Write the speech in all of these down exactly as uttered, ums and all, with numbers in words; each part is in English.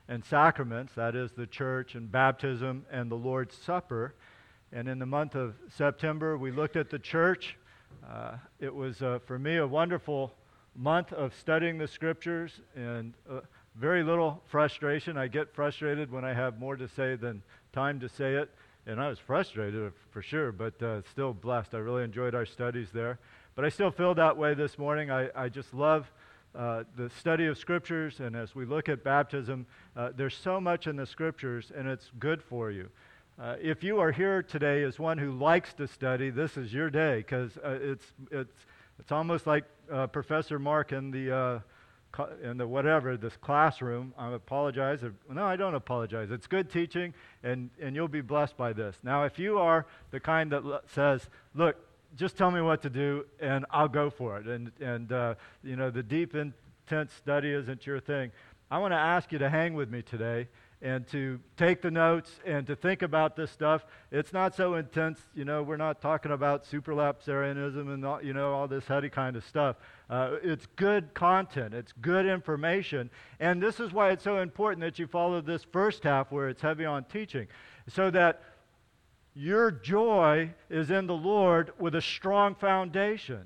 and sacraments, that is the church and baptism and the Lord's Supper. And in the month of September, we looked at the church. Uh, it was, uh, for me, a wonderful month of studying the Scriptures and uh, very little frustration. I get frustrated when I have more to say than time to say it. And I was frustrated for sure, but uh, still blessed. I really enjoyed our studies there. But I still feel that way this morning. I, I just love uh, the study of Scriptures. And as we look at baptism, uh, there's so much in the Scriptures, and it's good for you. Uh, if you are here today as one who likes to study, this is your day, because uh, it's it's it's almost like uh, Professor Mark in the uh, co- in the whatever this classroom. I apologize. If, no, I don't apologize. It's good teaching, and and you'll be blessed by this. Now, if you are the kind that l- says, "Look, just tell me what to do, and I'll go for it," and and uh, you know the deep, intense study isn't your thing, I want to ask you to hang with me today and to take the notes and to think about this stuff. It's not so intense, you know, we're not talking about supralapsarianism and all, you know, all this heady kind of stuff. Uh, it's good content, it's good information, and this is why it's so important that you follow this first half where it's heavy on teaching, so that your joy is in the Lord with a strong foundation.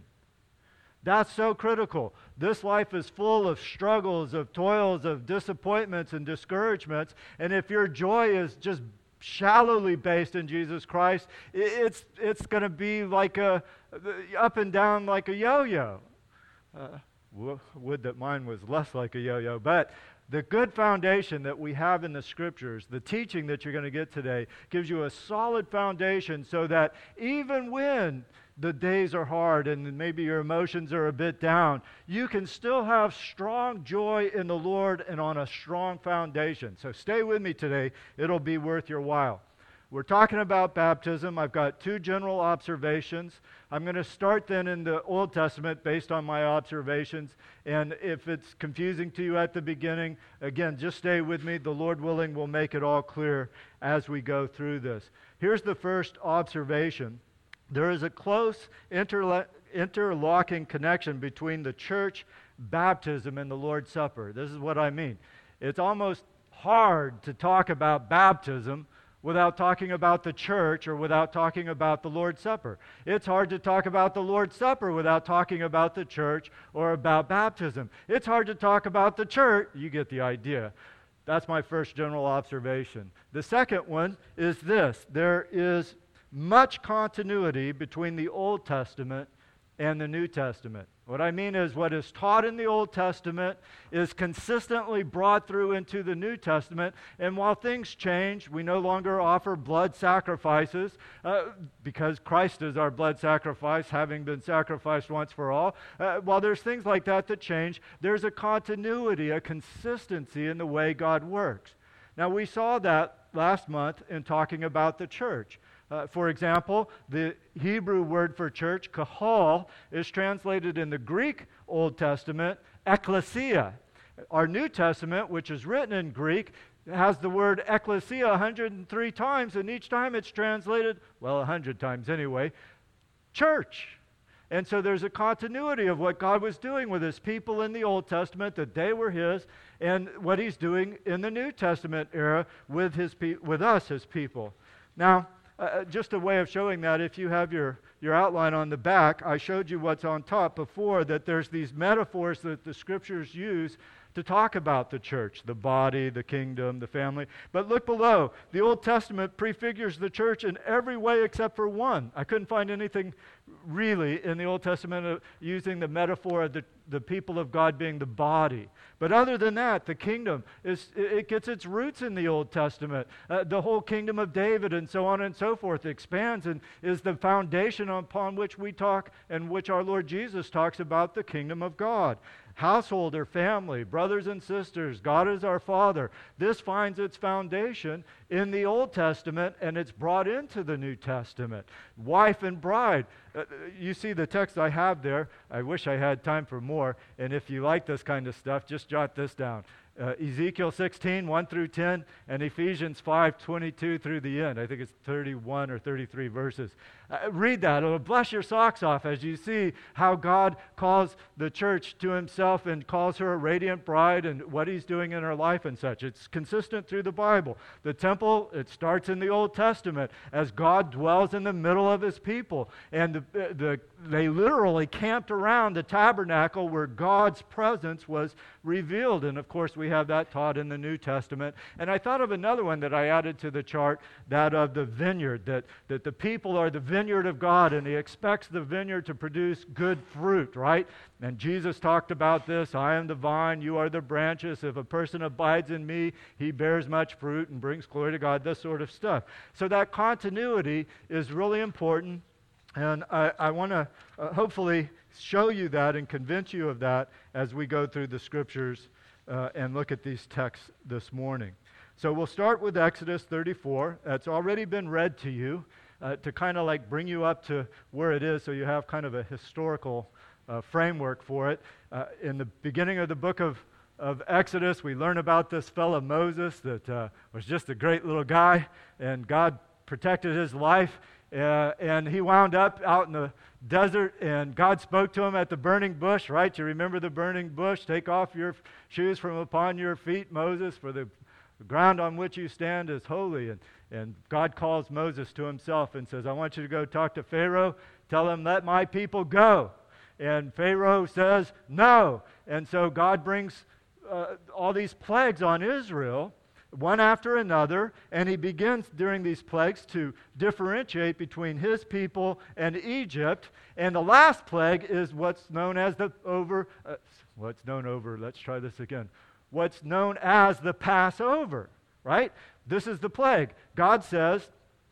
That's so critical. This life is full of struggles, of toils, of disappointments and discouragements. And if your joy is just shallowly based in Jesus Christ, it's it's going to be like a up and down like a yo-yo. Uh, w- would that mine was less like a yo-yo. But the good foundation that we have in the Scriptures, the teaching that you're going to get today, gives you a solid foundation so that even when the days are hard and maybe your emotions are a bit down, you can still have strong joy in the Lord and on a strong foundation. So stay with me today. It'll be worth your while. We're talking about baptism. I've got two general observations. I'm going to start then in the Old Testament based on my observations. And if it's confusing to you at the beginning, again, just stay with me. The Lord willing, we'll make it all clear as we go through this. Here's the first observation. There is a close interla- interlocking connection between the church, baptism, and the Lord's Supper. This is what I mean. It's almost hard to talk about baptism without talking about the church or without talking about the Lord's Supper. It's hard to talk about the Lord's Supper without talking about the church or about baptism. It's hard to talk about the church. You get the idea. That's my first general observation. The second one is this. There is much continuity between the Old Testament and the New Testament. What I mean is what is taught in the Old Testament is consistently brought through into the New Testament, and while things change, we no longer offer blood sacrifices uh, because Christ is our blood sacrifice, having been sacrificed once for all. Uh, while there's things like that that change, there's a continuity, a consistency in the way God works. Now, we saw that last month in talking about the church. Uh, for example, the Hebrew word for church, kahal, is translated in the Greek Old Testament, ekklesia. Our New Testament, which is written in Greek, has the word ekklesia one hundred three times, and each time it's translated, well, one hundred times anyway, church. And so there's a continuity of what God was doing with His people in the Old Testament, that they were His, and what He's doing in the New Testament era with His pe- with us, His people. Now, Uh, just a way of showing that, if you have your, your outline on the back, I showed you what's on top before, that there's these metaphors that the Scriptures use to talk about the church, the body, the kingdom, the family. But look below. The Old Testament prefigures the church in every way except for one. I couldn't find anything really in the Old Testament uh, using the metaphor of the, the people of God being the body. But other than that, the kingdom, is it gets its roots in the Old Testament. Uh, the whole kingdom of David and so on and so forth expands and is the foundation upon which we talk and which our Lord Jesus talks about the kingdom of God. Household or family, brothers and sisters, God is our Father. This finds its foundation in the Old Testament, and it's brought into the New Testament. Wife and bride. Uh, you see the text I have there. I wish I had time for more, and if you like this kind of stuff, just jot this down. uh, Ezekiel sixteen, one through ten, and Ephesians five, twenty-two through the end. I think it's thirty-one or thirty-three verses. Uh, read that. It'll bless your socks off as you see how God calls the church to himself and calls her a radiant bride and what he's doing in her life and such. It's consistent through the Bible. The temple, it starts in the Old Testament as God dwells in the middle of his people. And the, the, they literally camped around the tabernacle where God's presence was revealed. And of course, we have that taught in the New Testament. And I thought of another one that I added to the chart, that of the vineyard, that, that the people are the vineyard of God, and he expects the vineyard to produce good fruit, right? And Jesus talked about this. I am the vine, you are the branches. If a person abides in me, he bears much fruit and brings glory to God, this sort of stuff. So that continuity is really important, and I, I want to uh, hopefully show you that and convince you of that as we go through the scriptures uh, and look at these texts this morning. So we'll start with Exodus thirty-four. That's already been read to you. Uh, to kind of like bring you up to where it is so you have kind of a historical uh, framework for it. Uh, in the beginning of the book of, of Exodus, we learn about this fellow Moses that uh, was just a great little guy, and God protected his life, uh, and he wound up out in the desert, and God spoke to him at the burning bush, right? You remember the burning bush? Take off your f- shoes from upon your feet, Moses, for the The ground on which you stand is holy. And, and God calls Moses to himself and says, I want you to go talk to Pharaoh. Tell him, let my people go. And Pharaoh says, no. And so God brings uh, all these plagues on Israel, one after another. And he begins during these plagues to differentiate between his people and Egypt. And the last plague is what's known as the over, uh, what's known over, let's try this again. What's known as the Passover, right? This is the plague. God says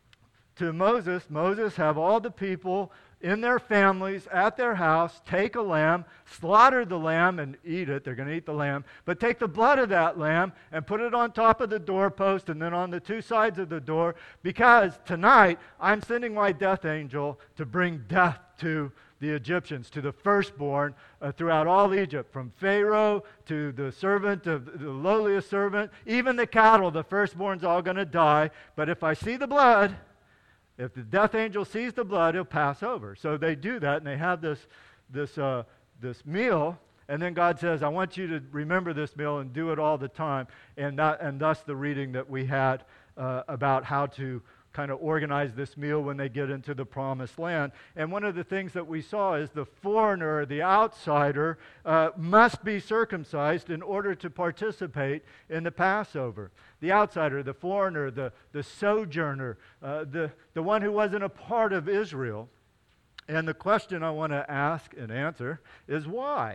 to Moses, Moses, have all the people in their families at their house take a lamb, slaughter the lamb and eat it. They're going to eat the lamb. But take the blood of that lamb and put it on top of the doorpost and then on the two sides of the door, because tonight I'm sending my death angel to bring death to the Egyptians, to the firstborn uh, throughout all Egypt, from Pharaoh to the servant, of the lowliest servant, even the cattle, the firstborn's all going to die. But if I see the blood, if the death angel sees the blood, he'll pass over. So they do that, and they have this, this, uh, this meal, and then God says, I want you to remember this meal and do it all the time. And, that, and thus the reading that we had uh, about how to kind of organize this meal when they get into the promised land. And one of the things that we saw is the foreigner, the outsider, uh, must be circumcised in order to participate in the Passover. The outsider, the foreigner, the, the sojourner, uh, the, the one who wasn't a part of Israel. And the question I want to ask and answer is why?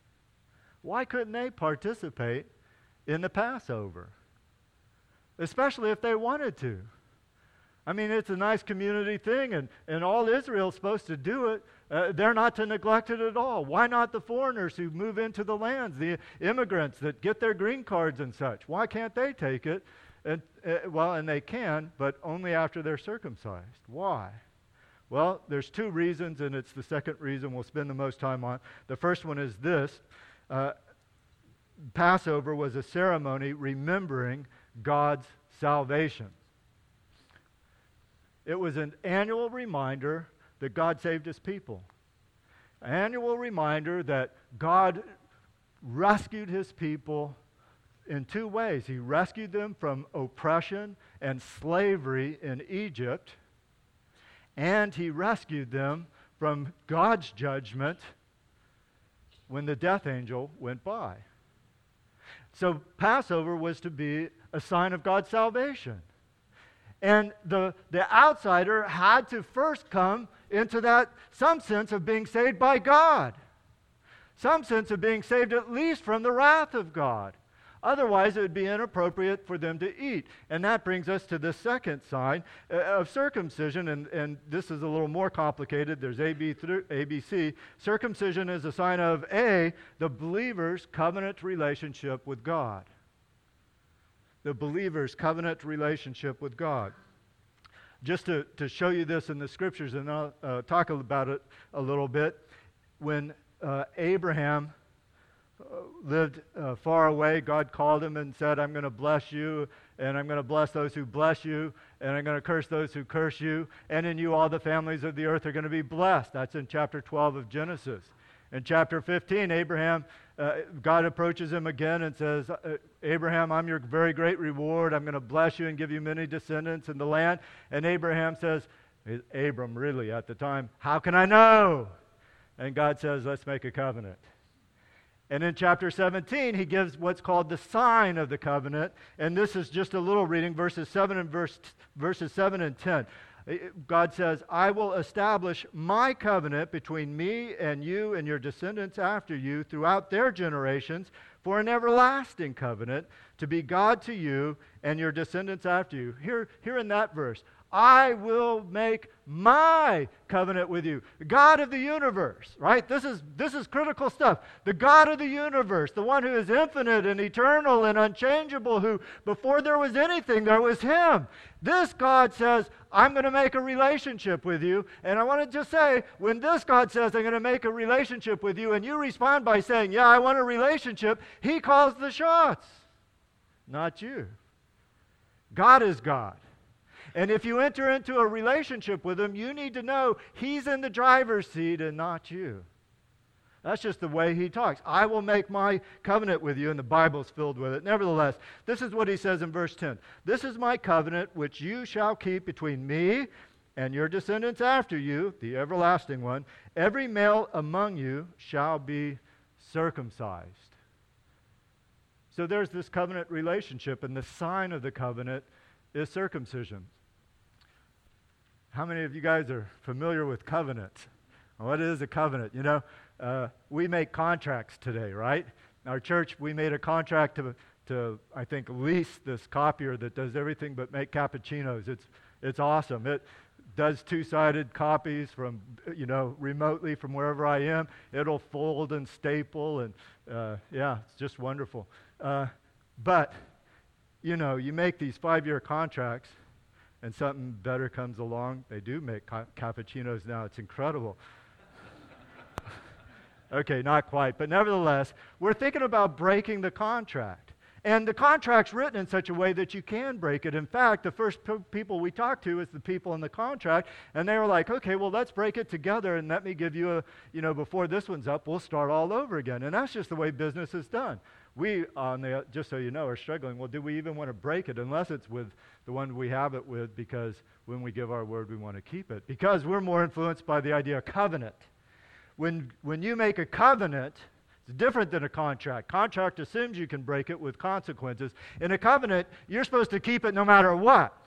Why couldn't they participate in the Passover? Especially if they wanted to. I mean, it's a nice community thing, and, and all Israel's supposed to do it. Uh, they're not to neglect it at all. Why not the foreigners who move into the lands, the immigrants that get their green cards and such? Why can't they take it? And uh, well, and they can, but only after they're circumcised. Why? Well, there's two reasons, and it's the second reason we'll spend the most time on. The first one is this. Uh, Passover was a ceremony remembering God's salvation. It was an annual reminder that God saved his people. An annual reminder that God rescued his people in two ways. He rescued them from oppression and slavery in Egypt, and he rescued them from God's judgment when the death angel went by. So Passover was to be a sign of God's salvation. And the, the outsider had to first come into that, some sense of being saved by God. Some sense of being saved at least from the wrath of God. Otherwise, it would be inappropriate for them to eat. And that brings us to the second sign uh, of circumcision. And, and this is a little more complicated. There's A, B, through, A, B, C. Circumcision is a sign of A, the believer's covenant relationship with God. The believer's covenant relationship with God. Just to, to show you this in the scriptures, and I'll uh, talk about it a little bit. When uh, Abraham uh, lived uh, far away. God called him and said, I'm going to bless you, and I'm going to bless those who bless you, and I'm going to curse those who curse you, and in you all the families of the earth are going to be blessed. That's in chapter twelve of Genesis. In chapter fifteen, Abraham, uh, God approaches him again and says, uh, Abraham, I'm your very great reward. I'm going to bless you and give you many descendants in the land. And Abraham says, Abram really at the time, how can I know? And God says, let's make a covenant. And in chapter seventeen, he gives what's called the sign of the covenant. And this is just a little reading, verses seven and verse, verses seven and ten. God says, I will establish my covenant between me and you and your descendants after you throughout their generations for an everlasting covenant to be God to you and your descendants after you. Here, here in that verse, I will make my covenant with you. God of the universe, right? This is, this is critical stuff. The God of the universe, the one who is infinite and eternal and unchangeable, who before there was anything, there was him. This God says, I'm going to make a relationship with you. And I want to just say, when this God says, I'm going to make a relationship with you, and you respond by saying, yeah, I want a relationship, he calls the shots, not you. God is God. And if you enter into a relationship with him, you need to know he's in the driver's seat and not you. That's just the way he talks. I will make my covenant with you, and the Bible's filled with it. Nevertheless, this is what he says in verse ten. This is my covenant which you shall keep between me and your descendants after you, the everlasting one. Every male among you shall be circumcised. So there's this covenant relationship, and the sign of the covenant is circumcision. How many of you guys are familiar with covenants? What is a covenant? You know, uh, we make contracts today, right? In our church, we made a contract to, to, I think, lease this copier that does everything but make cappuccinos. It's, it's awesome. It does two-sided copies from, you know, remotely from wherever I am. It'll fold and staple, and uh, yeah, it's just wonderful. Uh, but, you know, you make these five-year contracts, and something better comes along. They do make ca- cappuccinos now. It's incredible. Okay, not quite. But nevertheless, we're thinking about breaking the contract. And the contract's written in such a way that you can break it. In fact, the first p- people we talked to is the people in the contract, and they were like, okay, well, let's break it together, and let me give you a, you know, before this one's up, we'll start all over again. And that's just the way business is done. We, on the, just so you know, are struggling. Well, do we even want to break it unless it's with the one we have it with, because when we give our word, we want to keep it. Because we're more influenced by the idea of covenant. When, when you make a covenant, it's different than a contract. Contract assumes you can break it with consequences. In a covenant, you're supposed to keep it no matter what.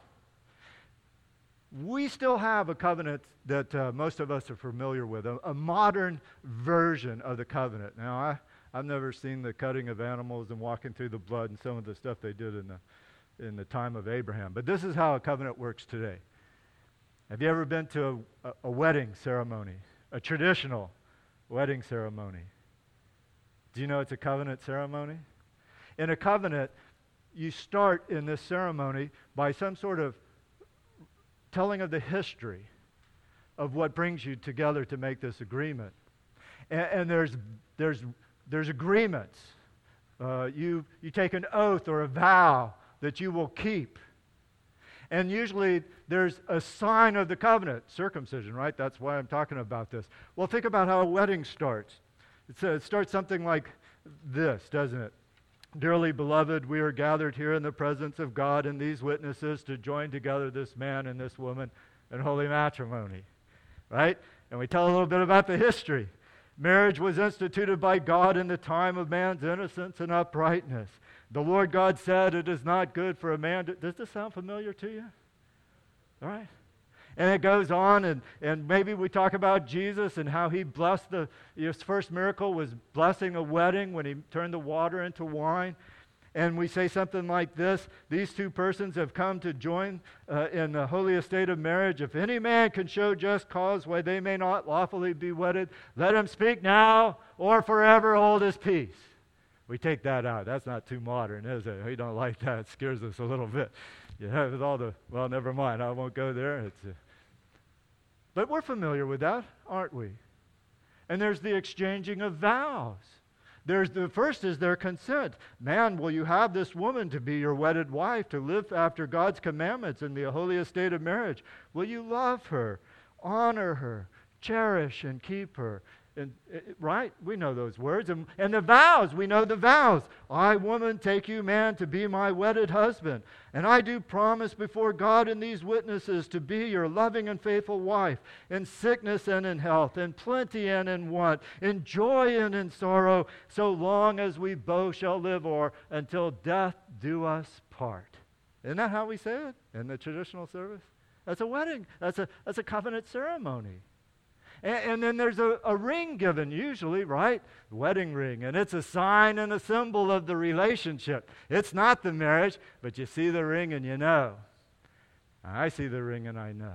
We still have a covenant that uh, most of us are familiar with, a, a modern version of the covenant. Now, I, I've never seen the cutting of animals and walking through the blood and some of the stuff they did in the, in the time of Abraham. But this is how a covenant works today. Have you ever been to a, a, a wedding ceremony, a traditional wedding ceremony? Do you know it's a covenant ceremony? In a covenant, you start in this ceremony by some sort of telling of the history of what brings you together to make this agreement. And, and there's there's there's agreements. Uh, you you take an oath or a vow that you will keep. And usually there's a sign of the covenant, circumcision, right? That's why I'm talking about this. Well, think about how a wedding starts. It's a, it starts something like this, doesn't it? Dearly beloved, we are gathered here in the presence of God and these witnesses to join together this man and this woman in holy matrimony, right? And we tell a little bit about the history. Marriage was instituted by God in the time of man's innocence and uprightness. The Lord God said, it is not good for a man to... Does this sound familiar to you? All right. And it goes on, and, and maybe we talk about Jesus and how he blessed the... His first miracle was blessing a wedding when he turned the water into wine. And we say something like this: these two persons have come to join uh, in the holy estate of marriage. If any man can show just cause why they may not lawfully be wedded, let him speak now or forever hold his peace. We take that out. That's not too modern, is it? We don't like that. It scares us a little bit. You have with all the, well, never mind. I won't go there. It's a, but we're familiar with that, aren't we? And there's the exchanging of vows. There's the first is their consent. Man, will you have this woman to be your wedded wife, to live after God's commandments in the holy estate of marriage? Will you love her, honor her, cherish and keep her? And, right? We know those words. And, and the vows, we know the vows. I, woman, take you, man, to be my wedded husband. And I do promise before God and these witnesses to be your loving and faithful wife, in sickness and in health, in plenty and in want, in joy and in sorrow, so long as we both shall live, or until death do us part. Isn't that how we say it in the traditional service? That's a wedding. That's a, that's a covenant ceremony. And, and then there's a, a ring given usually, right? The wedding ring. And it's a sign and a symbol of the relationship. It's not the marriage, but you see the ring and you know. I see the ring and I know.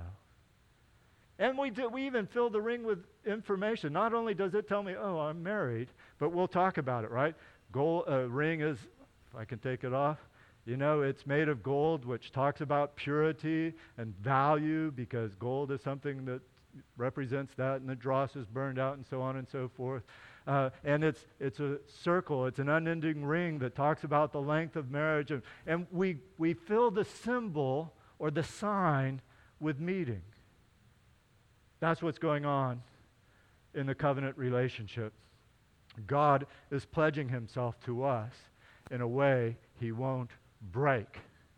And we do, we even fill the ring with information. Not only does it tell me, oh, I'm married, but we'll talk about it, right? Gold, uh, ring is, if I can take it off, you know, it's made of gold, which talks about purity and value, because gold is something that represents that, and the dross is burned out, and so on and so forth. Uh, and it's it's a circle, it's an unending ring that talks about the length of marriage, and, and we we fill the symbol or the sign with meaning. That's what's going on in the covenant relationship. God is pledging himself to us in a way he won't break.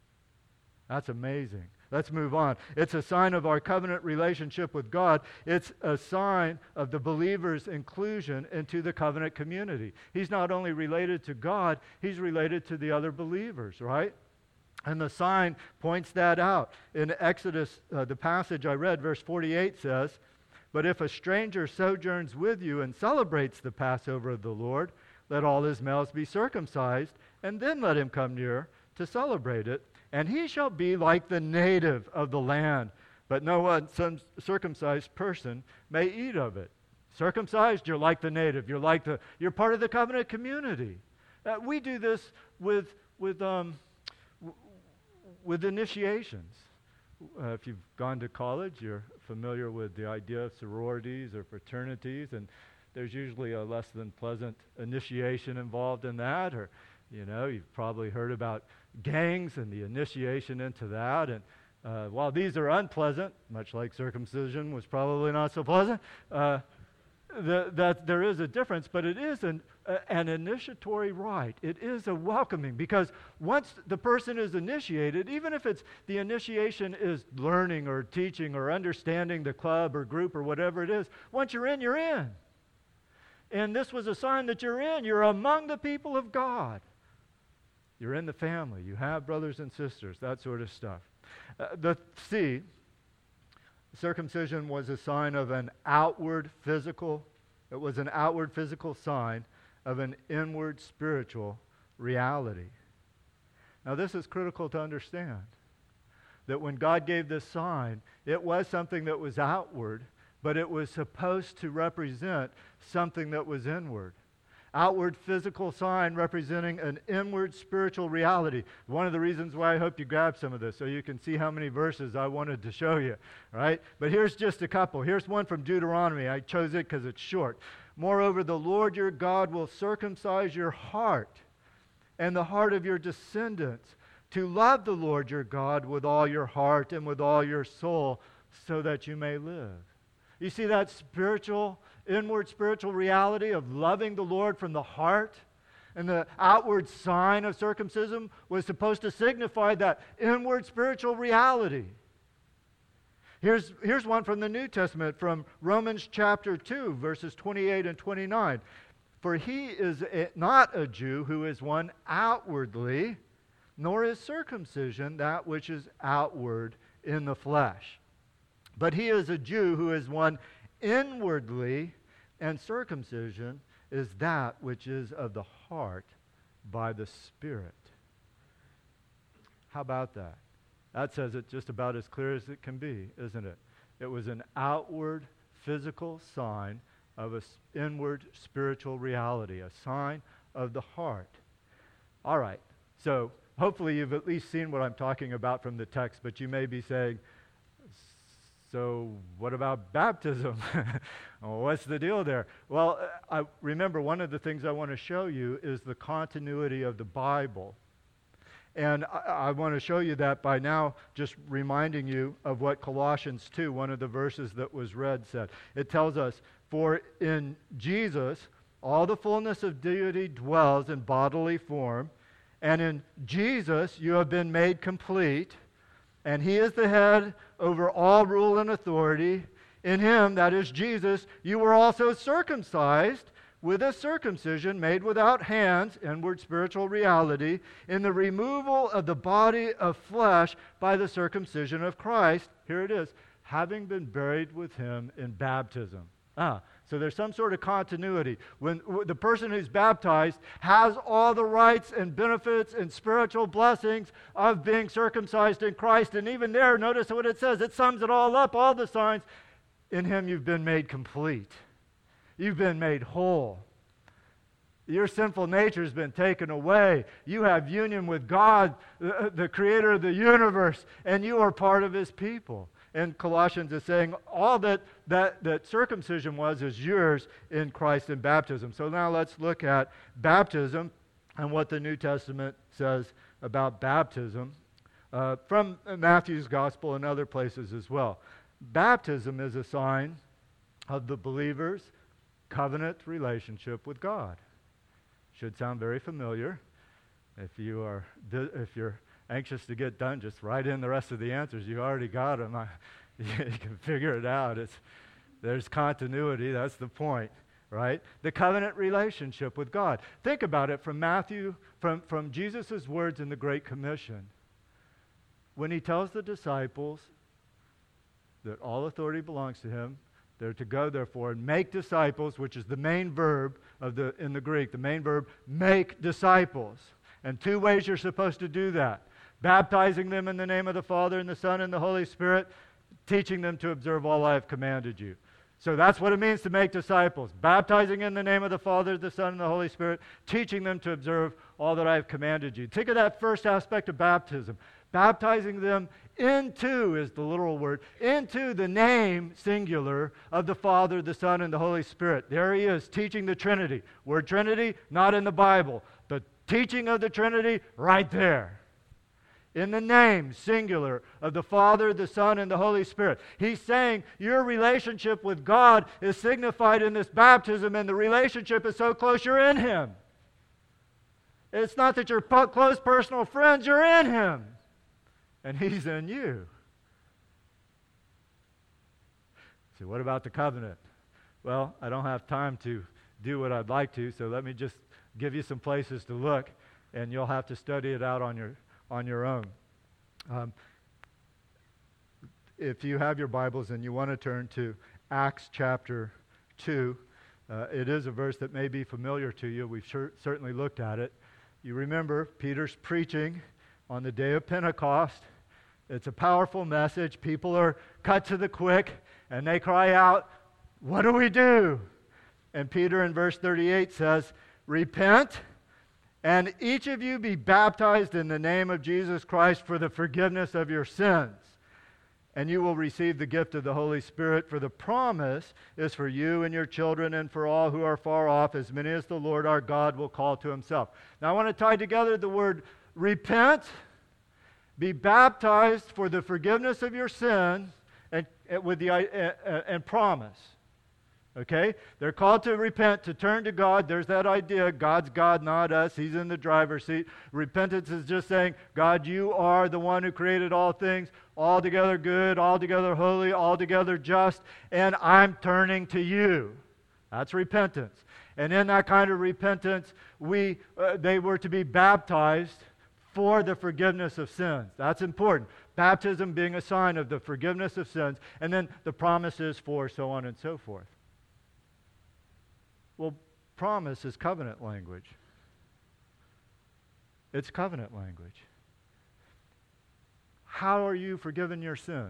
That's amazing. Let's move on. It's a sign of our covenant relationship with God. It's a sign of the believer's inclusion into the covenant community. He's not only related to God, he's related to the other believers, right? And the sign points that out. In Exodus, uh, the passage I read, verse forty-eight says, "But if a stranger sojourns with you and celebrates the Passover of the Lord, let all his males be circumcised, and then let him come near to celebrate it. And he shall be like the native of the land, but no uncircumcised person may eat of it." Circumcised, you're like the native. You're like the. You're part of the covenant community. Uh, we do this with with um, w- with initiations. Uh, if you've gone to college, you're familiar with the idea of sororities or fraternities, and there's usually a less than pleasant initiation involved in that. Or, you know, you've probably heard about gangs and the initiation into that. And uh, while these are unpleasant, much like circumcision was probably not so pleasant, uh, the, that there is a difference, but it is an, uh, an initiatory rite. It is a welcoming, because once the person is initiated, even if it's the initiation is learning or teaching or understanding the club or group or whatever it is, once you're in, you're in. And this was a sign that you're in. You're among the people of God. You're in the family. You have brothers and sisters, that sort of stuff. Uh, the C, circumcision was a sign of an outward physical, it was an outward physical sign of an inward spiritual reality. Now this is critical to understand, that when God gave this sign, it was something that was outward, but it was supposed to represent something that was inward. Outward physical sign representing an inward spiritual reality. One of the reasons why I hope you grab some of this, so you can see how many verses I wanted to show you, right? But here's just a couple. Here's one from Deuteronomy. I chose it because it's short. "Moreover, the Lord your God will circumcise your heart and the heart of your descendants, to love the Lord your God with all your heart and with all your soul, so that you may live." You see that spiritual, inward spiritual reality of loving the Lord from the heart? And the outward sign of circumcision was supposed to signify that inward spiritual reality. Here's, here's one from the New Testament, from Romans chapter two, verses twenty-eight and twenty-nine. "For he is a, not a Jew who is one outwardly, nor is circumcision that which is outward in the flesh. But he is a Jew who is one inwardly, and circumcision is that which is of the heart by the Spirit." How about that? That says it just about as clear as it can be, isn't it? It was an outward physical sign of an inward spiritual reality, a sign of the heart. All right, so hopefully you've at least seen what I'm talking about from the text, but you may be saying, So what about baptism? Well, what's the deal there? Well, I remember one of the things I want to show you is the continuity of the Bible. And I, I want to show you that by now just reminding you of what Colossians two, one of the verses that was read, said. It tells us, "For in Jesus all the fullness of deity dwells in bodily form, and in Jesus you have been made complete, and he is the head over all rule and authority. In him," that is Jesus, "you were also circumcised with a circumcision made without hands," inward spiritual reality, "in the removal of the body of flesh by the circumcision of Christ," here it is, "having been buried with him in baptism." Ah, so there's some sort of continuity. When w- the person who's baptized has all the rights and benefits and spiritual blessings of being circumcised in Christ, and even there, notice what it says. It sums it all up, all the signs. In him you've been made complete. You've been made whole. Your sinful nature has been taken away. You have union with God, the, the creator of the universe, and you are part of his people. And Colossians is saying all that, that, that circumcision was is yours in Christ in baptism. So now let's look at baptism and what the New Testament says about baptism uh, from Matthew's Gospel and other places as well. Baptism is a sign of the believer's covenant relationship with God. Should sound very familiar. If you are, if you're anxious to get done, just write in the rest of the answers. You already got them. I, you can figure it out. It's, there's continuity. That's the point, right? The covenant relationship with God. Think about it from Matthew, from, from Jesus' words in the Great Commission. When he tells the disciples that all authority belongs to him, they're to go, therefore, and make disciples, which is the main verb of the in the Greek, the main verb, make disciples. And two ways you're supposed to do that. Baptizing them in the name of the Father and the Son and the Holy Spirit, teaching them to observe all I have commanded you. So that's what it means to make disciples. Baptizing in the name of the Father, the Son, and the Holy Spirit, teaching them to observe all that I have commanded you. Think of that first aspect of baptism. Baptizing them into, is the literal word, into the name, singular, of the Father, the Son, and the Holy Spirit. There he is, teaching the Trinity. Word Trinity, not in the Bible. The teaching of the Trinity, right there. In the name, singular, of the Father, the Son, and the Holy Spirit. He's saying your relationship with God is signified in this baptism, and the relationship is so close you're in him. It's not that you're po- close personal friends, you're in him. And he's in you. So what about the covenant? Well, I don't have time to do what I'd like to, so let me just give you some places to look, and you'll have to study it out on your on your own. Um, if you have your Bibles and you want to turn to Acts chapter two, uh, it is a verse that may be familiar to you. We've sure, certainly looked at it. You remember Peter's preaching on the day of Pentecost. It's a powerful message. People are cut to the quick, and they cry out, "What do we do?" And Peter in verse thirty-eight says, "Repent, and each of you be baptized in the name of Jesus Christ for the forgiveness of your sins. And you will receive the gift of the Holy Spirit, for the promise is for you and your children and for all who are far off, as many as the Lord our God will call to himself." Now I want to tie together the word repent, be baptized for the forgiveness of your sins, and, and with the uh, uh, and promise. Okay? They're called to repent, to turn to God. There's that idea. God's God, not us. He's in the driver's seat. Repentance is just saying, God, you are the one who created all things, altogether good, altogether holy, altogether just, and I'm turning to you. That's repentance. And in that kind of repentance, we uh, they were to be baptized for the forgiveness of sins. That's important. Baptism being a sign of the forgiveness of sins, and then the promises for so on and so forth. Well, promise is covenant language. It's covenant language. How are you forgiven your sins?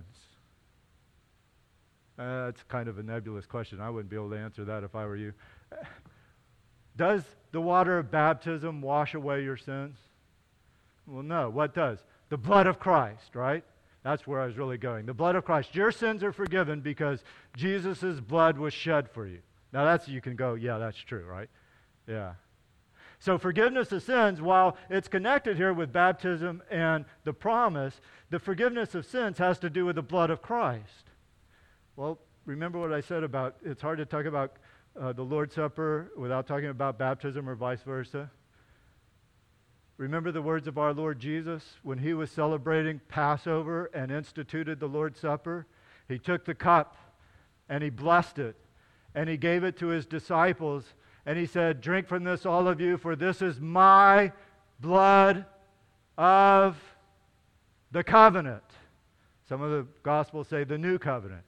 Uh, that's kind of a nebulous question. I wouldn't be able to answer that if I were you. Does the water of baptism wash away your sins? Well, no. What does? The blood of Christ, right? That's where I was really going. The blood of Christ. Your sins are forgiven because Jesus' blood was shed for you. Now that's, you can go, yeah, that's true, right? Yeah. So forgiveness of sins, while it's connected here with baptism and the promise, the forgiveness of sins has to do with the blood of Christ. Well, remember what I said about, it's hard to talk about uh, the Lord's Supper without talking about baptism or vice versa. Remember the words of our Lord Jesus when he was celebrating Passover and instituted the Lord's Supper? He took the cup and he blessed it and he gave it to his disciples and he said, "Drink from this, all of you, for this is my blood of the covenant." Some of the Gospels say the new covenant.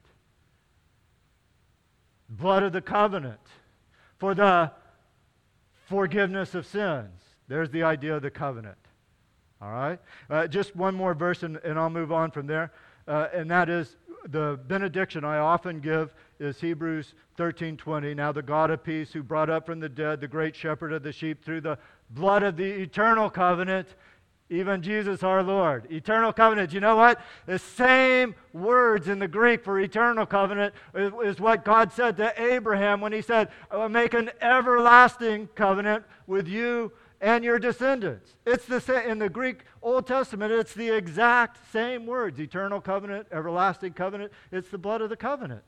Blood of the covenant for the forgiveness of sins. There's the idea of the covenant. All right? Uh, just one more verse and, and I'll move on from there. Uh, and that is the benediction I often give is Hebrews thirteen twenty. Now the God of peace, who brought up from the dead the great shepherd of the sheep through the blood of the eternal covenant, even Jesus our Lord. Eternal covenant. You know what? The same words in the Greek for eternal covenant is, is what God said to Abraham when he said, "I will make an everlasting covenant with you and your descendants." It's the same in the Greek Old Testament. It's the exact same words: eternal covenant, everlasting covenant. It's the blood of the covenant.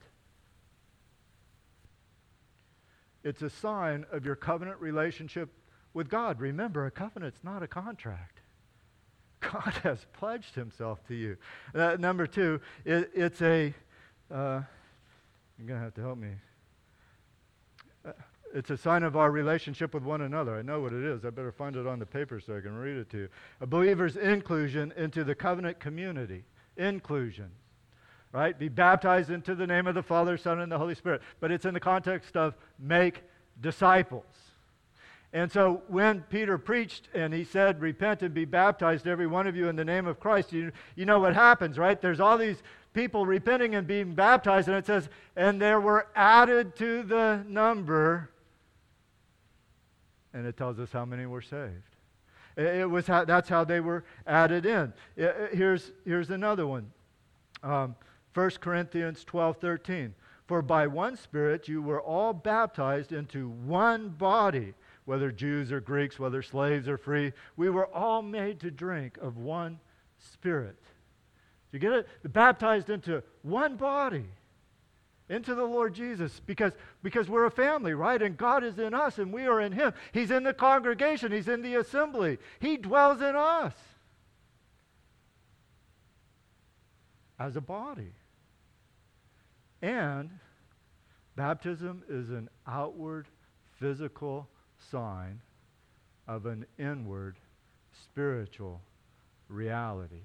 It's a sign of your covenant relationship with God. Remember, a covenant's not a contract. God has pledged himself to you. Uh, number two, it, it's a, uh, you're going to have to help me. Uh, it's a sign of our relationship with one another. I know what it is. I better find it on the paper so I can read it to you. A believer's inclusion into the covenant community. Inclusion. Right? Be baptized into the name of the Father, Son, and the Holy Spirit. But it's in the context of make disciples. And so when Peter preached and he said, "Repent and be baptized, every one of you, in the name of Christ," you, you know what happens, right? There's all these people repenting and being baptized, and it says, "And there were added to the number," and it tells us how many were saved. It, it was how, that's how they were added in. It, it, here's, here's another one. Um, First Corinthians twelve thirteen. "For by one Spirit you were all baptized into one body, whether Jews or Greeks, whether slaves or free. We were all made to drink of one Spirit." You get it? Baptized into one body, into the Lord Jesus, because, because we're a family, right? And God is in us and we are in him. He's in the congregation. He's in the assembly. He dwells in us as a body. And baptism is an outward physical sign of an inward spiritual reality.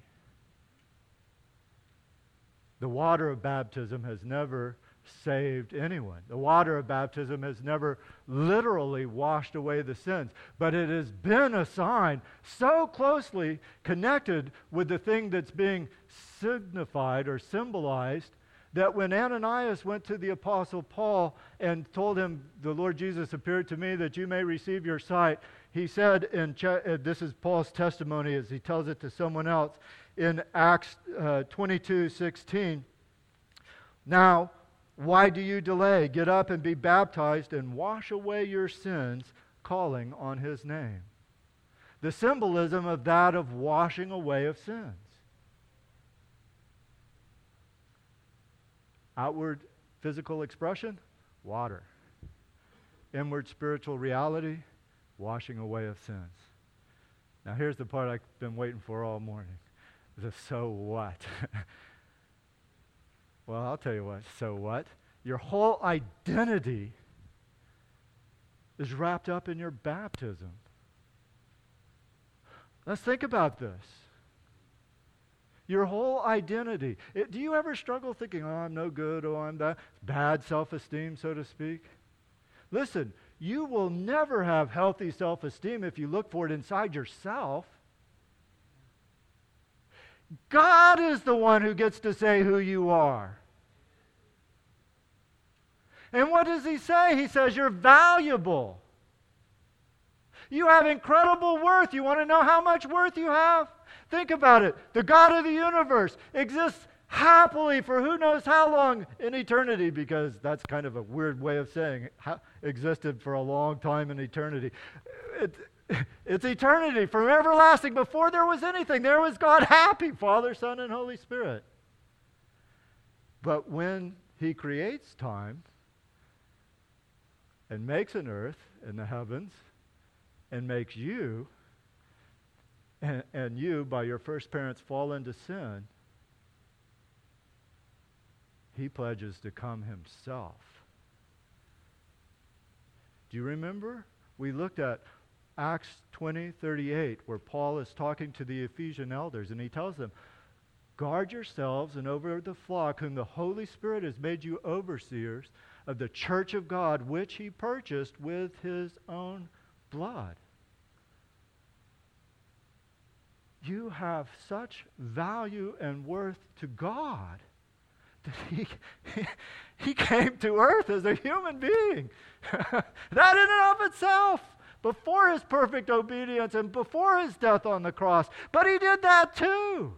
The water of baptism has never saved anyone. The water of baptism has never literally washed away the sins, but it has been a sign so closely connected with the thing that's being signified or symbolized that when Ananias went to the Apostle Paul and told him, "The Lord Jesus appeared to me that you may receive your sight," he said, in ch- uh, this is Paul's testimony as he tells it to someone else, in Acts uh, twenty-two sixteen, "Now, why do you delay? Get up and be baptized and wash away your sins, calling on his name." The symbolism of that of washing away of sins. Outward physical expression, water. Inward spiritual reality, washing away of sins. Now here's the part I've been waiting for all morning. The so what? Well, I'll tell you what. So what? Your whole identity is wrapped up in your baptism. Let's think about this. Your whole identity. It, do you ever struggle thinking, "Oh, I'm no good, oh, I'm bad," bad self-esteem, so to speak? Listen, you will never have healthy self-esteem if you look for it inside yourself. God is the one who gets to say who you are. And what does he say? He says you're valuable. You have incredible worth. You want to know how much worth you have? Think about it. The God of the universe exists happily for who knows how long in eternity, because that's kind of a weird way of saying ha- existed for a long time in eternity. It, it's eternity, from everlasting. Before there was anything, there was God happy, Father, Son, and Holy Spirit. But when he creates time and makes an earth in the heavens and makes you, and, and you, by your first parents, fall into sin, he pledges to come himself. Do you remember? We looked at Acts twenty thirty-eight, where Paul is talking to the Ephesian elders, and he tells them, guard yourselves and over the flock whom the Holy Spirit has made you overseers of the church of God, which he purchased with his own blood. You have such value and worth to God that he, he, he came to earth as a human being. That in and of itself, before his perfect obedience and before his death on the cross. But he did that too.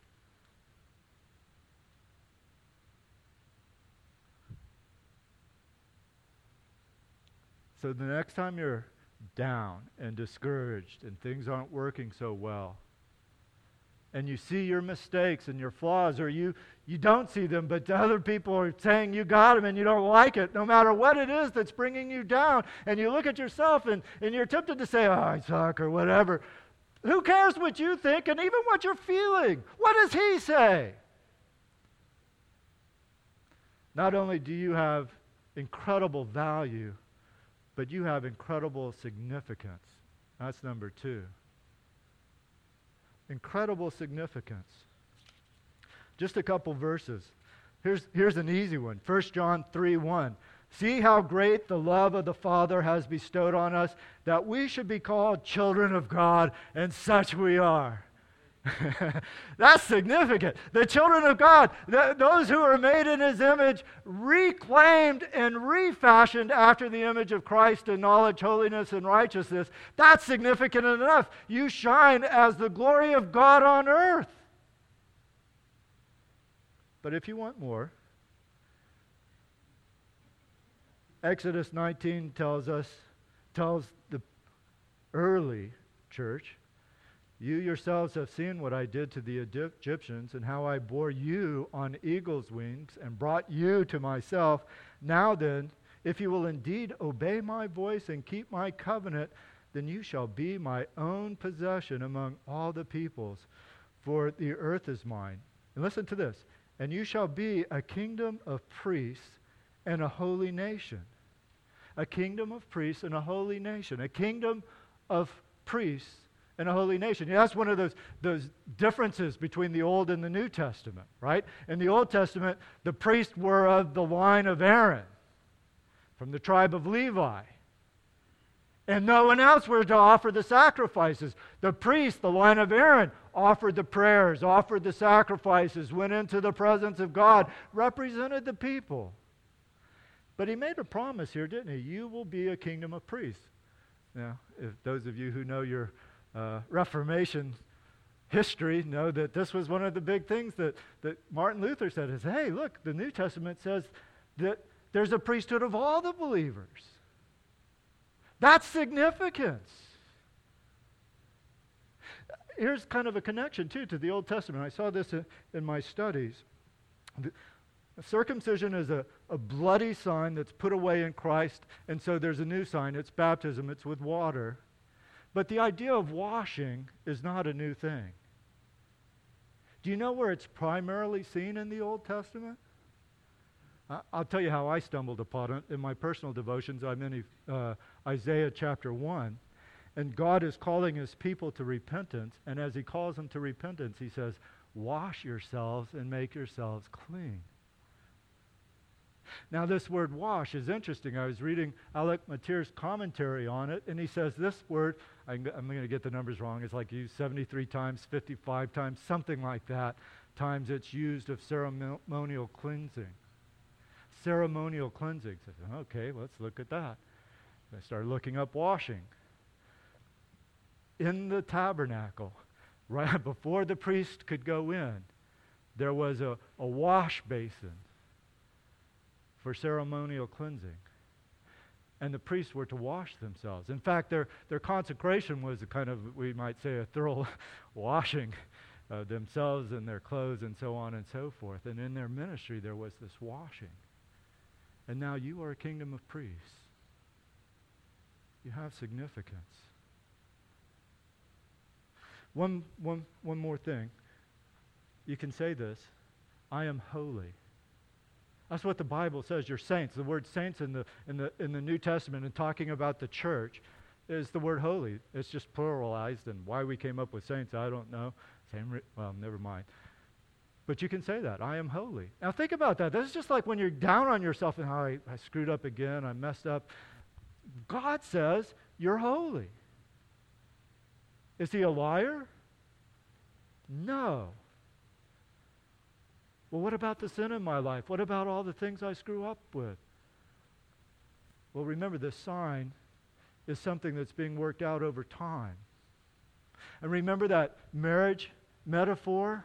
So the next time you're down and discouraged and things aren't working so well, and you see your mistakes and your flaws, or you, you don't see them, but the other people are saying you got them and you don't like it, no matter what it is that's bringing you down, and you look at yourself and, and you're tempted to say, oh, I suck, or whatever. Who cares what you think and even what you're feeling? What does he say? Not only do you have incredible value, but you have incredible significance. That's number two. Incredible significance. Just a couple verses. Here's, here's an easy one. First John three one. See how great the love of the Father has bestowed on us, that we should be called children of God, and such we are. That's significant. The children of God, th- those who are made in his image, reclaimed and refashioned after the image of Christ in knowledge, holiness, and righteousness. That's significant enough. You shine as the glory of God on earth. But if you want more, Exodus nineteen tells us, tells the early church, you yourselves have seen what I did to the Egyptians and how I bore you on eagle's wings and brought you to myself. Now then, if you will indeed obey my voice and keep my covenant, then you shall be my own possession among all the peoples, for the earth is mine. And listen to this. And you shall be a kingdom of priests and a holy nation. A kingdom of priests and a holy nation. A kingdom of priests and a holy nation. Yeah, that's one of those, those differences between the Old and the New Testament, right? In the Old Testament, the priests were of the line of Aaron, from the tribe of Levi. And no one else were to offer the sacrifices. The priest, the line of Aaron, offered the prayers, offered the sacrifices, went into the presence of God, represented the people. But he made a promise here, didn't he? You will be a kingdom of priests. Now, if those of you who know your Uh, Reformation history know that this was one of the big things that, that Martin Luther said is, hey, look, the New Testament says that there's a priesthood of all the believers. That's significance. Here's kind of a connection, too, to the Old Testament. I saw this in, in my studies. The, circumcision is a, a bloody sign that's put away in Christ, and so there's a new sign. It's baptism. It's with water. But the idea of washing is not a new thing. Do you know where it's primarily seen in the Old Testament? I, I'll tell you how I stumbled upon it. In my personal devotions, I'm in uh, Isaiah chapter one, and God is calling his people to repentance, and as he calls them to repentance, he says, wash yourselves and make yourselves clean. Now, this word wash is interesting. I was reading Alec Mateer's commentary on it, and he says this word, I'm, I'm going to get the numbers wrong, it's like used seventy-three times, fifty-five times, something like that, times it's used of ceremonial cleansing. Ceremonial cleansing. I said, okay, let's look at that. I started looking up washing. in the tabernacle, right before the priest could go in, there was a, a wash basin for ceremonial cleansing. And the priests were to wash themselves. In fact, their, their consecration was a kind of, we might say, a thorough washing of themselves and their clothes and so on and so forth. And in their ministry, there was this washing. And now you are a kingdom of priests. You have significance. One, one, one more thing. You can say this, I am holy. That's what the Bible says. You're saints. The word saints in the in the in the New Testament and talking about the church is the word holy. It's just pluralized, and why we came up with saints, I don't know. Same re- well, never mind. But you can say that. I am holy. Now think about that. This is just like when you're down on yourself and how I, I screwed up again, I messed up. God says you're holy. Is he a liar? No. Well, what about the sin in my life? What about all the things I screw up with? Well, remember, this sign is something that's being worked out over time. And remember that marriage metaphor?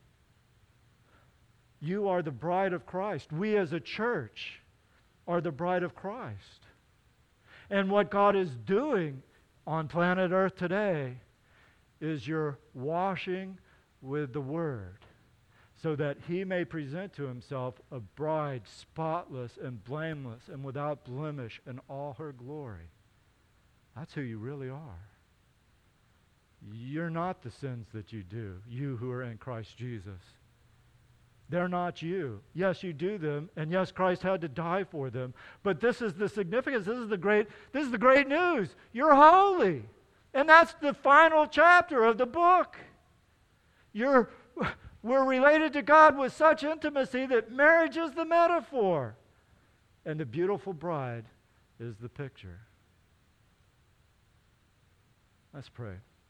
You are the bride of Christ. We as a church are the bride of Christ. And what God is doing on planet Earth today is you're washing with the Word, so that he may present to himself a bride spotless and blameless and without blemish in all her glory. That's who you really are. You're not the sins that you do, you who are in Christ Jesus. They're not you. Yes, you do them, and yes, Christ had to die for them. But this is the significance. This is the great, this is the great news. You're holy. And that's the final chapter of the book. You're We're related to God with such intimacy that marriage is the metaphor. And the beautiful bride is the picture. Let's pray.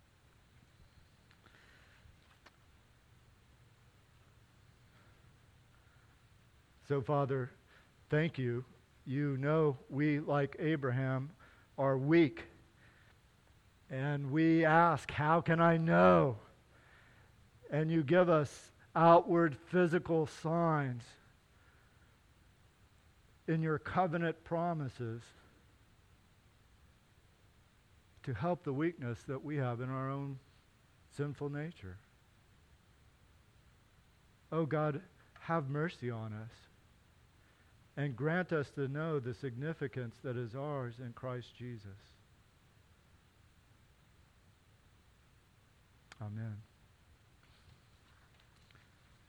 So, Father, thank you. You know we, like Abraham, are weak. And we ask, how can I know? And you give us outward physical signs in your covenant promises to help the weakness that we have in our own sinful nature. Oh God, have mercy on us and grant us to know the significance that is ours in Christ Jesus. Amen.